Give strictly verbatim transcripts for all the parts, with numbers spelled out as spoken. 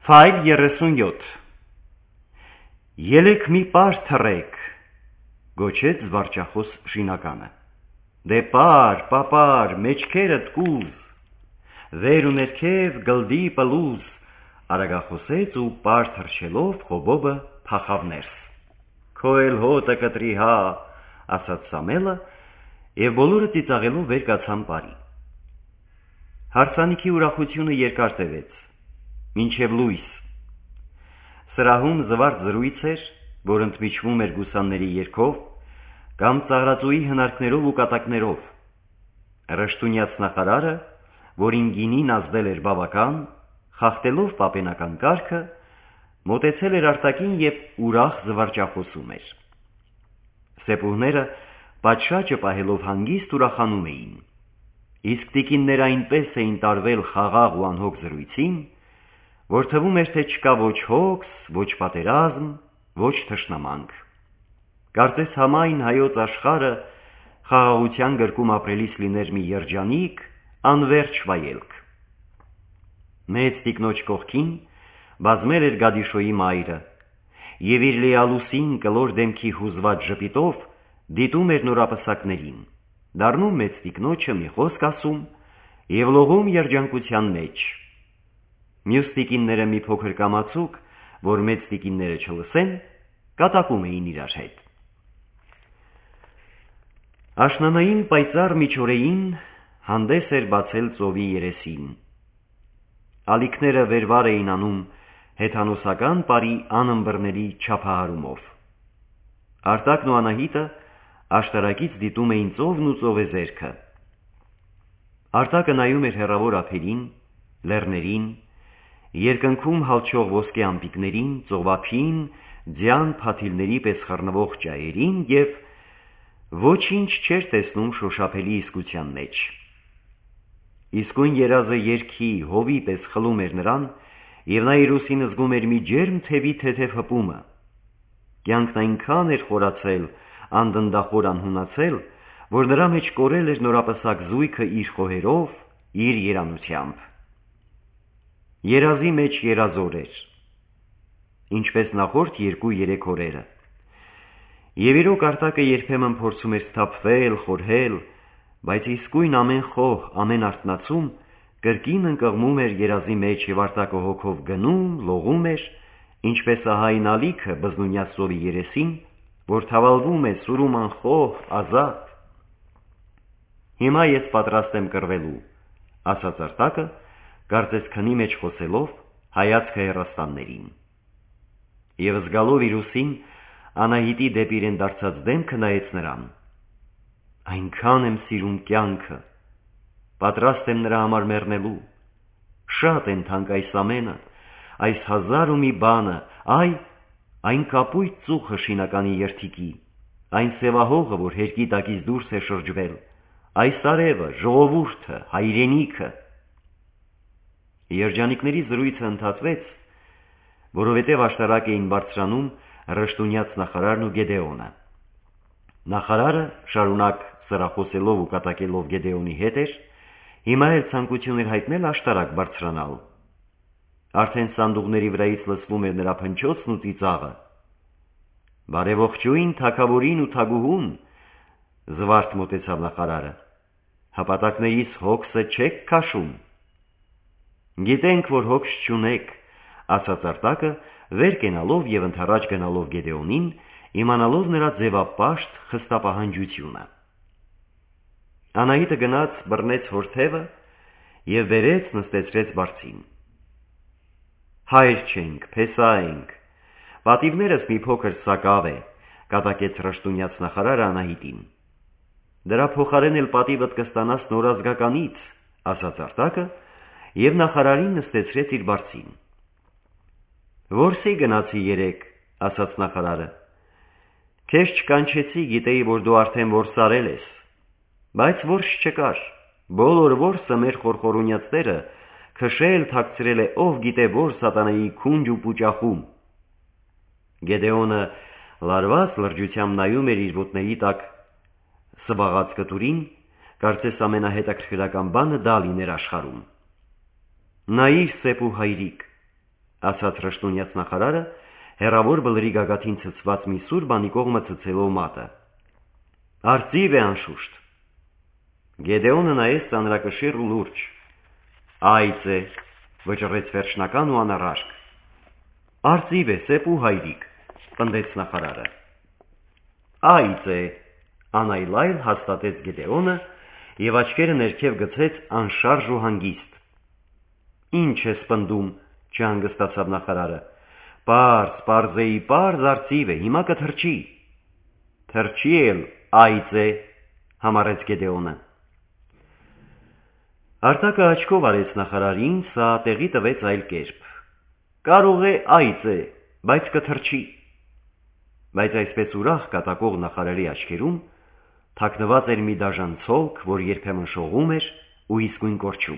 Ֆայլ երեսունյոթ Ելեք մի պար թռեք, գոչեց զվարճախոս շինականը։ Դե պար, պապար, մեջքերդ կուզ, վեր ու ներքև գլդի պլուզ, արագախոսեց ու պար թռչելով խոբոբը փախավ ներս։ Քո էլ հոտը կտրի հա, ասաց Սամելը, և բոլորը ծիծաղելով վեր կացան պարի։ Հարսանիքի ուրախությունը երկար տևեց, մինչև լույս։ Սրահում զվարթ զրույց էր, որ ընդմիջվում էր գուսանների երգով, կամ ծաղրածուի հնարքներով ու կատակներով։ Ռշտունյաց նախարարը, որին գինին ազդել էր բավական, խախտելով պապենական կարգը, մոտեցել էր արտակին և ուրախ զվարճախոսում էր։ Սեպուհները պատշաճը պահելով հանգիստ ուրախանում էին, իսկ տիկինները այնպես էին տարվել խաղաղ ու անհոգ զրույցին, որ թվում էր, թե չկա ոչ հոգս, ոչ պատերազմ, ոչ թշնամանք։ Կարծես համայն հայոց աշխարհը խաղաղության գրկում ապրելիս լիներ մի երջանիկ, անվերջ վայելք։ Մեծ տիկնոջ կողքին բազմել էր Գադիշոյի մայրը, և իր լիալուսին կլոր դեմքի հուզված ժպիտով դիտում էր նորապսակներին, դառնում մեծ տիկնոջը մի խոսք ասում և լողում երջանկության մեջ։ Մյուս տիկինները մի փոքր կամացուկ, որ մեծ տիկինները չլսեն, կատակում էին իրար հետ։ Աշնանային պայծառ միջօրեին հանդես էր բացել ծովի երեսին։ Ալիքները վերվար էին անում հեթանոսական պարի անըմբռնելի չափահարումով։ Արտակն ու Անահիտը աշտարակից դիտում էին ծովն ու ծովեզերքը։ Արտակը նայում էր հեռավոր ափերին, լեռներին, երկնքում հալչող ոսկե ամպիկներին, ծովափին, ձյան փաթիլների պես խռնվող ճայերին և ոչինչ չէր տեսնում շոշափելի իսկության մեջ։ Իսկույն երազը երգի, հովի պես խլում էր նրան, և նա իր ուսին զգում էր մի ջերմ թևի թեթև հպումը։ Կյանքն այնքան էր խորացել, անդնդախոր անհունացել, որ նրա մեջ կորել էր նորապսակ զույգը իր խոհերով, իր երանությամբ։ Երազի մեջ երազոր էր, ինչպես նախորդ երկու-երեք օրերը։ Եվ իրոք Արտակը երբեմն փորձում էր սթափվել, խորհել, բայց իսկույն ամեն խոհ, ամեն արթնացում կրկին ընկղմում էր երազի մեջ և Արտակը հոգով գնում, լողում էր, ինչպես ահային ալիքը բզնունյա ծովի երեսին, որ թավալվում է սուրում անխոհ, ազատ։ Հիմա ես պատրաստ եմ կռվելու, ասաց Արտակը, կարծես քնի մեջ խոսելով, հայացքը հեռաստաններին։ Եվ զգալով իր ուսին, Անահիտի դեպի իրեն դարձած դեմքը նայեց նրան։ Այնքան եմ սիրում կյանքը, պատրաստ եմ նրա համար մեռնելու, շատ են թանկ այս ամենը, այս հազար ու մի բանը, այ, այն կապույտ ծուխը շինականի երդիկի, այն սևահողը, որ հերկի տակից դուրս է շրջվել, այս արևը, ժողովուրդը, հայրենիքը։ Երջանիկների զրույցը ընդհատվեց, որովհետև աշտարակ էին բարձրանում Ռշտունյաց նախարարն ու Գեդեոնը։ Նախարարը, շարունակ սրախոսելով ու կատակելով Գեդեոնի հետ էր, հիմա էլ ցանկություն էր հայտնել աշտարակ բարձրանալ։ Արդեն սանդուղների վրայից լսվում էր նրա փնչոցն ու ծիծաղը։ Բարեողջույն թագավորին ու թագուհուն, զվարթ մոտեցավ նախարարը, հապատակներիս հոգսը չեք քաշում։ Գիտենք, որ հոգս չունեք, ասաց Արտակը, վեր կենալով և ընդառաջ գնալով Գեդեոնին, իմանալով նրա ձևապաշտ խստապահանջությունը։ Անահիտը գնաց բռնեց հորթևը և բերեց նստեցրեց բարձին։ Հայր չենք, փեսա ենք, պատիվներս մի փոքր սակավ է, կատակեց Ռշտունյաց նախարարը Անահիտին։ Դրա փոխարեն էլ պատիվդ կստանաս նորազգականից, ասաց Արտակը, և նախարարին նստեցրեց իր բարձին։ Որսի գնացի երեկ, ասաց նախարարը։ Քեզ չկանչեցի, գիտեի, որ դու արդեն որսարել ես, բայց որս չկար, բոլոր որսը մեր խորխորունյացները քշել, թաքցրել է ով գիտե որ սատանայի քունջ ու պուճախում։ Գեդեոնը լարված լրջությամբ նայում էր իր ոտների տակ սվաղած կտուրին, կարծես ամենահետաքրքրական բանը դա լիներ աշխարհում։ Նայիր սեպ ու հայրիկ, ասաց Ռշտունյաց նախարարը, հեռավոր բլրի գագաթին ցցված մի սուր բանի կողմը ցցելով մատը։ Արծիվ է անշուշտ։ Գեդեոնը նայեց ծանրակշիռ ու լուրջ։ Այծ է, վճռեց վերջնական ու անառաշկ։ Արծիվ է, սեպ ու հայրիկ, պնդեց նախարարը։ Այծ է, անայլայլ հաստատեց Գեդեոնը և աչքերը ներքև գցեց անշարժ ու հանգիստ։ Ինչ ես պնդում, չհանգստացավ նախարարը։ Պարզ, պարզեի պարզ արծիվ է, հիմա կթրջի։ Թրջի էլ այծ է, համառեց Գեդեոնը։ Արտակը աչքով արեց նախարարին, սա տեղի տվեց այլ կերպ։ Կարող է այծ է, բայց կթրջի։ Բայց այսպես ուրախ կատակող նախարարի աչքերում թաքնված էր մի դաժան ցոլք, որ երբեմն շողում էր ու իսկույն կորչում։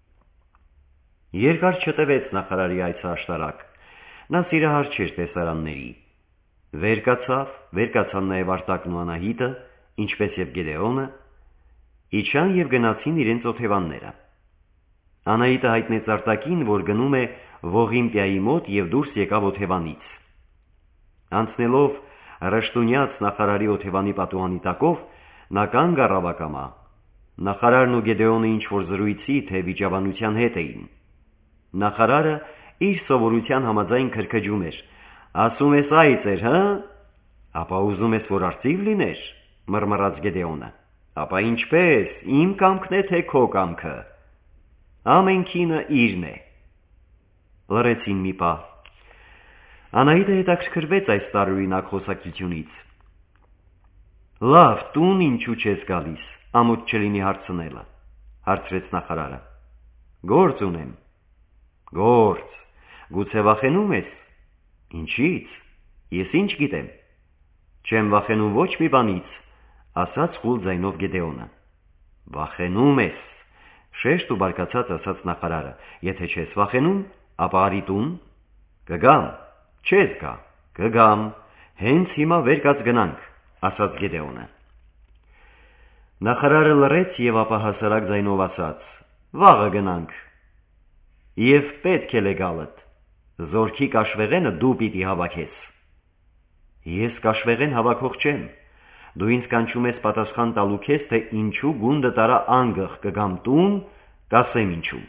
Երկար չտևեց նախարարի այցը աշտարակ, նա սիրահար չէր տեսարանների։ Վեր կացավ, վեր կացան նաև Արտակն ու Անահիտը, ինչպես և Գեդեոնը, իջան և գնացին իրենց օթևանները։ Անահիտը հայտնեց Արտակին, որ գնում է Ողիմպիայի մոտ և դուրս եկավ օթևանից։ Անցնելով Ռշտունյաց նախարարի օթևանի պատուհանի տակով, նա կանգ առավ ակամա։ Նախարարն ու Գեդեոնը ինչ-որ զրույցի, թե վիճաբանության հետ էին։ Նախարարը իր սովորության համաձայն քրքջում էր. ասում ես այծ էր, հը՞։ Ապա ուզում ես, որ արծիվ լիներ, մռմռաց Գեդեոնը։ Ապա ինչպես, իմ կամքն է, թե քո կամքը։ Ամենքինը իրն է։ Լռեցին մի պահ։ Անահիտը հետաքրքրվեց այս տարօրինակ խոսակցությունից։ Լավ, տուն ինչու չես գալիս, ամոթ չլինի հարցնելը, հարցրեց նախարարը։ Գործ ունեմ։ Գործ, գուցե վախենում ես։ Ինչից, ես ինչ գիտեմ։ Չեմ վախենում ոչ մի բանից, ասաց խուլ ձայնով Գեդեոնը։ Վախենում ես, շեշտ ու բարկացած ասաց նախարարը, եթե չես վախենում, ապա արի տուն։ Կգամ, չես գա, կգամ, հենց հիմա վեր կաց գնանք, ասաց Գեդեոնը։ Նախարարը լռեց և ապա հասարակ ձայնով ասաց. վաղը գնանք։ Եվ պետք է լեգալդ, զորքի կաշվեղենը դու պիտի հավաքես։ Ես կաշվեղեն հավաքող չեմ, դու ինձ կանչում ես պատասխան տալու քեզ, թե ինչու գունդը տարա անգղ, կգամ տուն, կասեմ ինչու։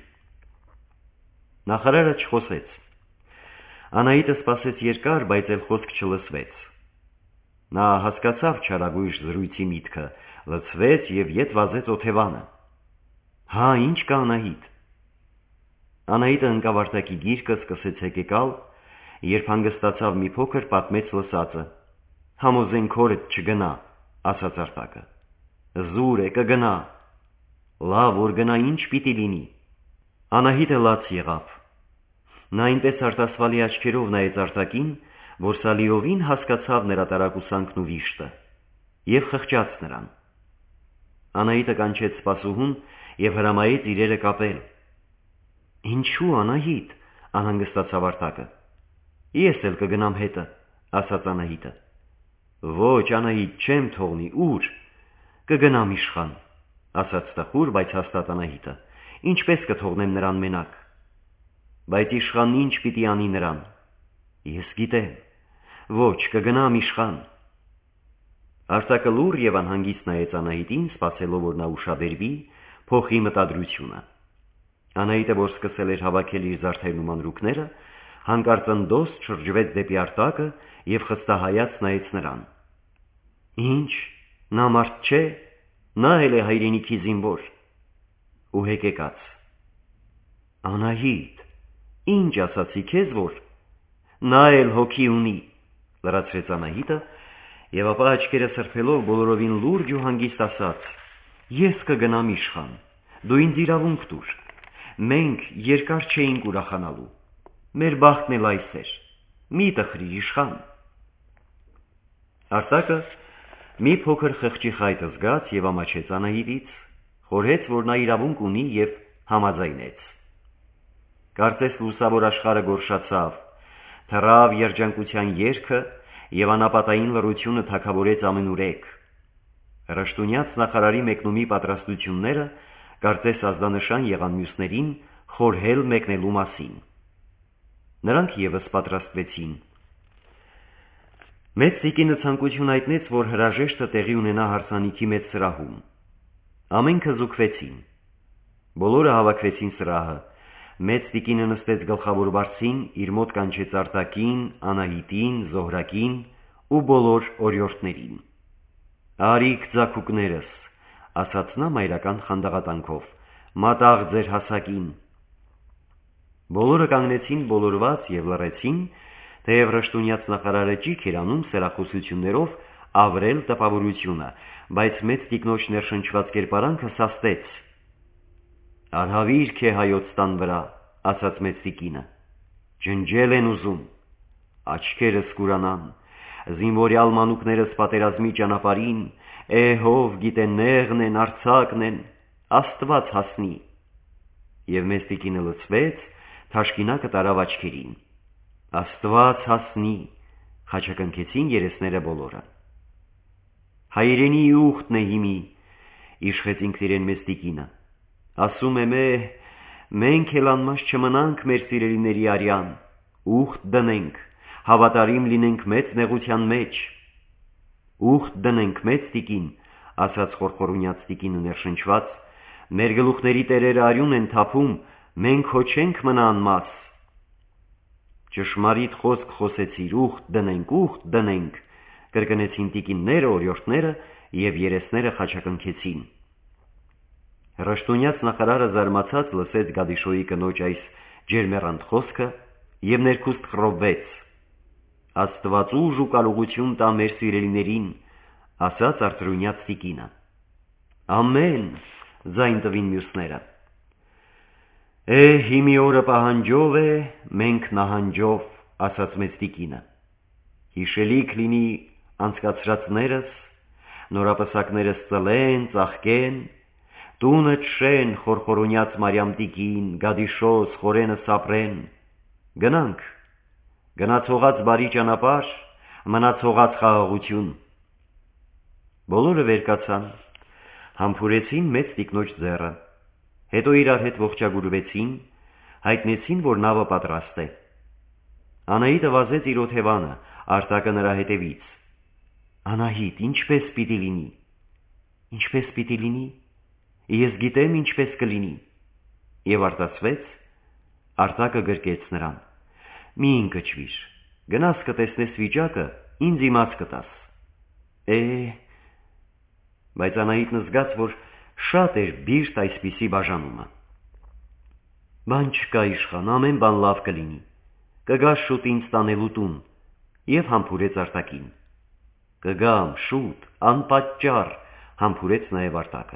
Նախարարը չխոսեց։ Անահիտը սպասեց երկար, բայց էլ խոսք չլսվեց։ Նա հասկացավ չարագույժ զրույցի միտքը, լցվեց և ետ վազեց օթևանը։ Հա, ինչ կա Անահիտ։ Անահիտը ընկավ Արտակի գիրկը, սկսեց հեկեկալ, երբ հանգստացավ մի փոքր, պատմեց լսածը։ Համոզենք հորդ չգնա, ասաց Արտակը։ Զուր է, կգնա։ Լավ, որ գնա, ինչ պիտի լինի։ Անահիտը լաց եղավ։ Նա այնպես արտասվալի աչքերով նայեց Արտակին, որ սալիովին հասկացավ նրա տարակուսանքն ու վիշտը, և խղճաց նրան։ Անահիտը կանչեց սպասուհուն և հրամայեց իրերը կապել։ Ինչու, Անահիտ, անհանգստացավ Արտակը։ Ես էլ կգնամ հետը, ասաց Անահիտը։ Ոչ, Անահիտ, չեմ թողնի, ուր։ Կգնամ իշխան, ասաց տխուր, բայց հաստատ Անահիտը։ Ինչպես կթողնեմ նրան մենակ։ Բայց իշխանն ինչ պիտի անի նրան։ Ես գիտեմ։ Ոչ, կգնամ իշխան։ Արտակը լուռ և անհանգիստ նայեց Անահիտին, սպասելով, որ նա ուշաբերվի, փոխի մտադրությունը։ Անահիտը, որ սկսել էր հավաքել իր զարդերն ու մանրուքները, հանկարծ ընդոս շրջվեց դեպի Արտակը և խստահայաց նայեց նրան։ Ինչ, նա մարդ չէ, նա էլ է հայրենիքի զինվոր։ Ու հեկեկաց։ Անահիտ, ինչ ասացի քեզ, որ նա էլ հոգի ունի, լրացրեց Անահիտը, և ապա աչքերը սրբելով բոլորովին լուրջ ու հանգիստ ասաց. Ես կգնամ իշխան, դու ինձ իրավունք տուր։ Մենք երկար չէինք ուրախանալու։ Մեր բախտն էլ այս էր։ Մի տխրիր իշխան։ Արտակը մի փոքր խղճի խայտ զգաց և ամաչեց Անահիտից, խորհեց, որ նա իրավունք ունի և համաձայնեց։ Կարծես լուսավոր աշխարհը գորշացավ, թռավ երջանկության երգը և անապատային լռությունը թագավորեց ամենուրեք։ Ռշտունյաց նախարարի մեկնումի պատրաստությունները կարծես ազդանշան եղան մյուսներին խորհել մեկնելու մասին։ Նրանք ևս պատրաստվեցին։ Մեծ տիկինը ցանկություն հայտնեց, որ հրաժեշտը տեղի ունենա հարսանիքի մեծ սրահում։ Ամենքը զուգվեցին։ Բոլորը հավաքվեցին սրահը։ Մեծ տիկինը նստեց գլխավոր բարձին, իր մոտ կանչեց Արտակին, Անահիտին, Զոհրակին ու բոլոր օրիորդներին։ «Արիք ձագուկներս», ասաց նա մայրական խանդաղատանքով, «մատաղ ձեր հասակին»։ Բոլորը կանգնեցին բոլորված և լռեցին, թեև Ռշտունյաց նախարարը ճիգ էր անում սերախոսություններով ավրել տպավորությունը, բայց մեծ տիկնոջ ներշնչված կերպարանքը սաստեց։ «Արհավիրք է հայոց տան վրա», ասաց մեծ տիկինը, «ջնջել են ուզում, աչքերս կուրանան, զինվորյալ մանուկներս պատերազմի ճանապարհին, էհով գիտե նեղն են, արձակն են, Աստված հասնի»։ Եվ մեծ տիկինը լցվեց, թաշկինակը տարավ աչքերին։ «Աստված հասնի», խաչակնքեցին երեսները բոլորը։ «Հայրենի ուխտն է հիմի», իշխեց ինքնիրեն մեծ տիկինը, «ասում եմ է, մենք էլ անմաս չմնանք մեր սիրելիների արյան, ուխտ դնենք, հավատարիմ լինենք մեծ նեղության մեջ»։ «Ուխտ դնենք, մեծ տիկին», ասաց խորխորունյաց տիկինը ներշնչված, «մեր գլուխների տերերը արյուն են թափում, մենք հո չենք մնա անմաս»։ «Ճշմարիտ խոսք խոսեցիր, ուխտ դնենք, ուխտ դնենք», կրկնեցին տիկինները, օրիորդները և երեսները խաչակնքեցին։ Ռշտունյաց նախարարը զարմացած լսեց Գադիշոյի կնոջ այս ջերմեռանդ խոսքը և ներքուստ խռովվեց։ «Աստված ուժ ու կարողություն տա մեր սիրելիներին», ասաց արծրունյաց տիկինը։ «Ամեն», ձայն տվին մյուսները։ «Է, հիմի օրը պահանջով է, մենք նահանջով», ասաց մեծ տիկինը։ «Հիշելիք լինի անցկացրածներս, նորապսակներս ծլեն, ծաղկեն, տունը չշեն, խորխորունյաց Մարիամ տիկին, Գադիշոս, խորենս ապրեն։ Գնանք, գնացողած բարի ճանապարհ, մնացողած խաղաղություն»։ Բոլորը վեր կացան, համբուրեցին մեծ տիկնոջ ձեռը, հետո իրար հետ ողջագուրվեցին, հայտնեցին, որ նավը պատրաստ է։ Անահիտը վազեց իր օթևանը, Արտակը նրա հետևից։ «Անահիտ, ինչպես պիտի լինի»։ «Ինչպես պիտի լինի, ես գիտեմ ինչպես կլինի»։ Եվ արտասվեց, Արտակը գրկեց նրան։ «Մի ընկճվիր, գնաս կտեսնես վիճակը, ինձ իմաց կտաս»։ «Է…» Բայց Անահիտն զգաց, որ շատ էր բիրտ այսպիսի բաժանումը։ «Բան չկա, իշխան, ամեն բան լավ կլինի, կգաս շուտ ինձ տանելու տուն», և համբուրեց Արտակին։ «Կգամ, շուտ, անպատճառ», համբուրեց նաև Արտակը։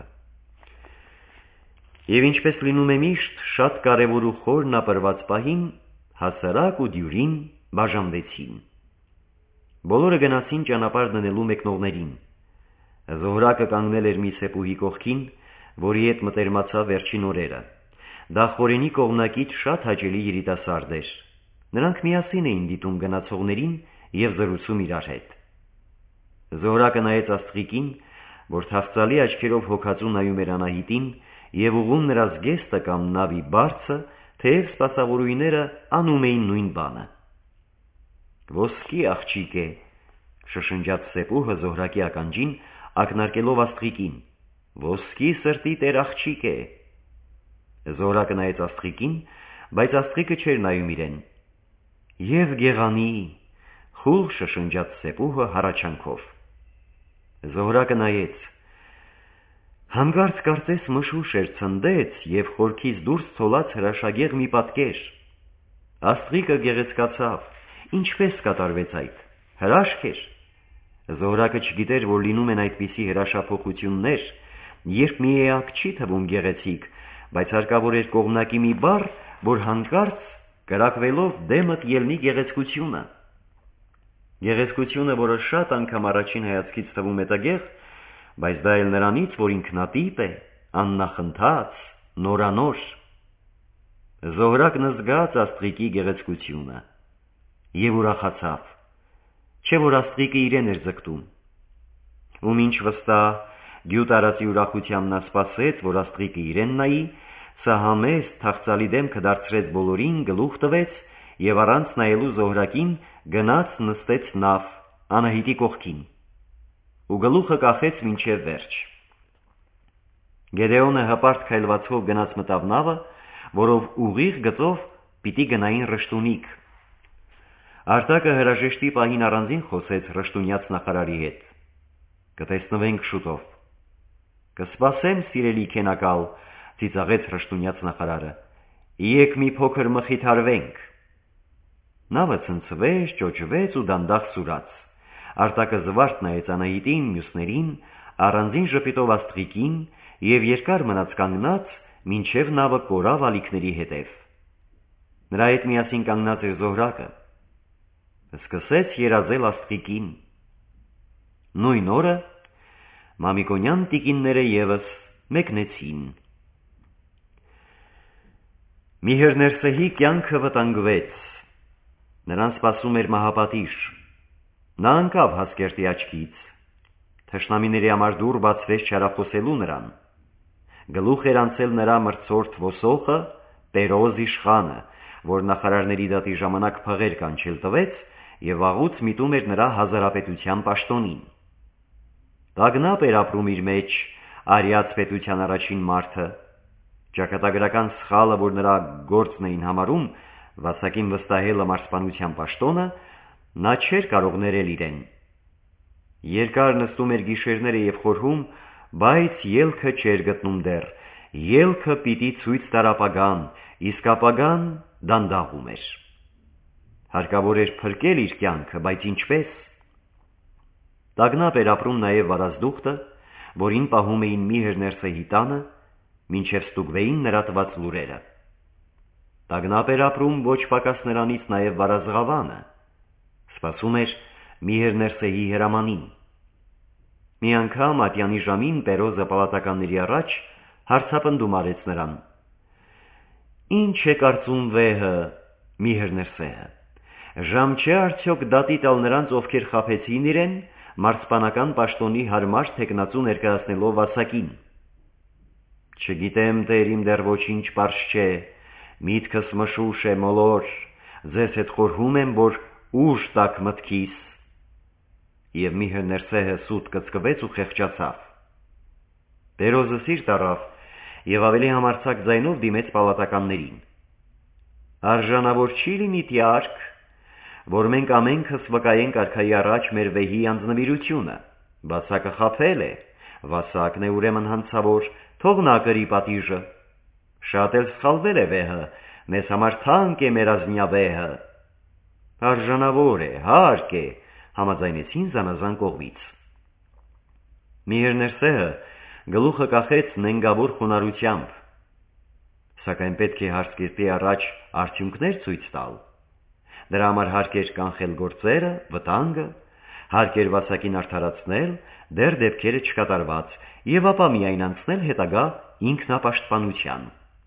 Եվ ինչպես լինում է միշտ, շատ կարևոր ու խորն ապրված պահին հասարակ ու դյուրին բաժանվեցին։ Բոլորը գնացին ճանապարհ դնելու մեկնողներին։ Զոհրակը կանգնել էր մի սեպուհի կողքին, որի հետ մտերմացավ վերջին օրերը։ Դա խորենի կողմնակից շատ հաճելի երիտասարդ էր։ Նրանք միասին էին դիտում գնացողներին և զրուցում իրար հետ։ Զոհրակը նայեց աստղիկին, որ թախծալի աչքերով հոգածու նայում էր Անահիտին, և ուղղում նրա զգեստը կամ նավի բարձը, թեև սպասավորուհիները անում էին նույն բանը։ «Ոսկի աղջիկ է», շշնջաց սեպուհը Զոհրակի ականջին, ակնարկելով աստղիկին, «ոսկի սրտի տեր աղջիկ է»։ Զոհրակը նայեց աստղիկին, բայց աստղիկը չէր նայում իրեն։ «Եվ գեղանի», խուլ շշնջաց սեպուհը հառաչանքով։ Զոհրակը նայեց։ Հանկարծ կարծես մշուշ էր ցնդեց և խորքից դուրս ցոլած հրաշագեղ մի պատկեր։ Աստղիկը գեղեցկացավ։ Ինչպես կատարվեց այդ, հրաշք էր։ Զոհրակը չգիտեր, որ լինում են այդպիսի հրաշափոխություններ, երբ մի էակ չի թվում գեղեցիկ, բայց հարկավոր էր կողմնակի մի բառ, որ հանկարծ կրակվելով դեմդ ելնի գեղեցկությունը։ Գեղեցկությունը, որը շատ անգամ առաջին հայացքից թվում է տգեղ, բայց դա էլ նրանից, որ ինքնատիպ է, աննախընթաց, նորանոր։ Զոհրակն զգաց աստղիկի գեղեցկությունը և ուրախացավ, չէ որ աստղիկը իրեն էր ձգտում։ Ում ինչ վստահ գյուտ արածի ուրախությամբ նա սպասեց, որ աստղիկը իրեն նայի, սա համեստ թախծալի դեմքը դարձրեց բոլորին, գլուխ տվեց և առանց նայելու Զոհրակին գնաց նստեց նավ Անահիտի կողքին ու գլուխը կախեց մինչև վերջ։ Գեդեոնը հպարտ քայլվածքով գնաց մտավ նավը, որով ուղիղ գծով պիտի գնային Ռշտունիք։ Արտակը հրաժեշտի պահին առանձին խոսեց Ռշտունյաց նախարարի հետ։ «Կտեսնվենք շուտով»։ «Կսպասեմ, սիրելի քենակալ», ծիծաղեց Ռշտունյաց նախարարը։ «Եկ մի փոքր մխիթարվենք»։ Նավը ցնցվեց, ճոճվեց ու դանդաղ սուրաց։ Արտակը զվարթ նայեց Անահիտին, մյուսներին, առանձին ժպիտով Աստղիկին և երկար մնաց կանգնած, մինչև նավը կորավ ալիքների հետև։ Նրա հետ միասին կանգնած էր Զոհրակը։ Սկսեց երազել Աստղիկին։ Նույն օրը Մամիկոնյան տիկինները ևս մեկնեցին։ Միհեռներսեհի կյանքը վտանգվեց։ Նրան սպասում էր մահապատիժ։ Նա ընկավ Հասկերտի աչքից։ Թշնամիների համար դուռ բացվեց չարախոսելու նրան։ Գլուխ էր անցել նրա մրցորդ ոսոխը, Պերոզ իշխանը, որ նախարարների դատի ժամանակ փղեր կանչել տվեց և վաղուց միտում էր նրա հազարապետության պաշտոնին։ Տագնապ էր ապրում իր մեջ Արիաց պետության առաջին մարդը։ Ճակատագրական սխալը, որ նրա գործն էին համարում, վասակին վստահելը մարզպանության պաշտոնը, նա չէր կարող ներել իրեն։ Երկար նստում էր գիշերները և խորհում, բայց ելքը չէր գտնում դեռ, ելքը պիտի ցույց տար ապագան, իսկ ապագան դանդաղում էր։ Հարկավոր էր փրկել իր կյանքը, բայց ինչպես։ Տագնապ էր ապրում նաև վարազդուխտը, որին պահում էին Միհեռներսեհի տանը, մինչև ստուգվեին նրա տված լուրերը։ Տագնապ էր ապրում ոչ պակաս նրանից նաև վարազղավանը։ Սպասում էր Միհեռներսեհի հրամանին։ Մի անգամ ատյանի ժամին Պերոզը պալատականների առաջ հարցապնդում արեց նրան. «Ինչ է կարծում վեհը, Միհեռներսեհը, ժամ չէ արդյոք դատի տալ նրանց, ովքեր խաբեցին իրեն, մարզպանական պաշտոնի հարմար թեկնածու ներկայացնելով վասակին»։ «Չգիտեմ, տեր իմ, դեռ ոչինչ պարզ չէ, միտքս մշուշ է, մոլոր, ձեզ հետ խորհում եմ, որ ուժ տաք մտքիս»։ Եվ Միհեռներսեհը սուտ կծկվեց ու խեղճացավ։ Պերոզը սիրտ առավ և ավելի համարձակ ձայնով դիմեց պալատականներին. «Արժանավոր չի լինի տյարք, որ մենք ամենքս վկայենք արքայի առաջ մեր վեհի անձնվիրությունը։ Վասակը խաբել է, վասակն է ուրեմն հանցավոր, թող նա կրի պատիժը։ Շատ էլ սխալվել է վեհը, մեզ համար թանկ է մեր ազնյավեհը»։ «Արժանավոր է, հարկ է», համաձայնեցին զանազան կողմից։ Միհեռներսեհը գլուխը կախեց նենգավոր խոնարհությամբ։ Սակայն պետք է Հասկերտի առաջ արդյունքներ ցույց տալ։ Դրա համար հարկ էր կանխել գործերը, վտանգը, հարկ էր վասակին արդարացնել, դեռ դեպքերը չկատարված, և ապա միայն անցնել հետագա ինքնապաշտպանության։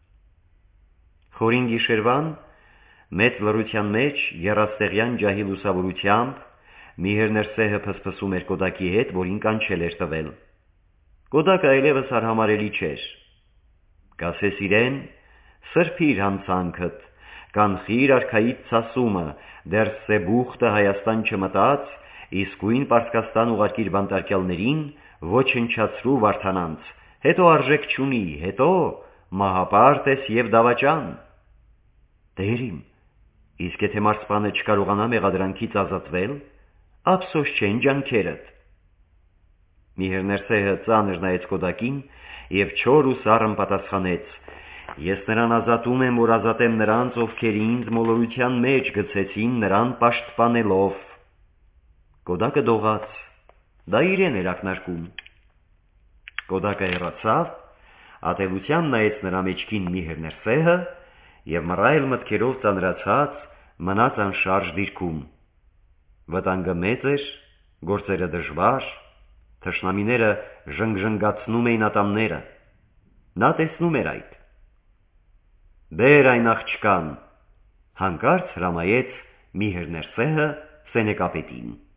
Խորին գիշերվան, մեծ լռության մեջ, եռաստեղյան ջահի լուսավորությամբ, Միհեռներսեհը փսփսում էր կոդակի հետ, որին կանչել էր տվել։ Կոդակը այլևս արհամարհելի չէր։ «Կասես իրեն, սրբիր հանցանքդ, կանխիր արքայիդ ցասումը, դեռ Սեբուխտը Հայաստան չմտած, իսկույն Պարսկաստան ուղարկիր բանտարկյալներին, ոչնչացրու Վարդանանց, հետո արժեք չունի, հետո մահապարտ ես և դավաճան»։ «Տեր իմ, իսկ եթե մարզպանը չկարողանա մեղադրանքից ազատվել, ափսոս չեն ջանքերդ»։ Միհեռներսեհը ծանր նայեց կոդակին և չոր ու սառն պատասխանեց. «Ես նրան ազատում եմ, որ ազատեմ նրանց, ովքեր ինձ մոլորության մեջ գցեցին, նրան պաշտպանելով»։ Կոդակը դողաց, դա իրեն էր ակնարկում։ Կոդակը հեռացավ, ատելությամբ նայեց նրա մեջքին Միհեռներսեհը և մռայլ մտքերով ծանրացած մնաց անշարժ դիրքում։ Վտանգը մեծ էր, գործերը դժվար, թշնամիները ժնգժնգացնում էին ատամները։ Նա տեսնում էր այդ։ «Բեր այն աղջկան», հանկարծ հրամայեց Միհեռներսեհը սենեկապետին։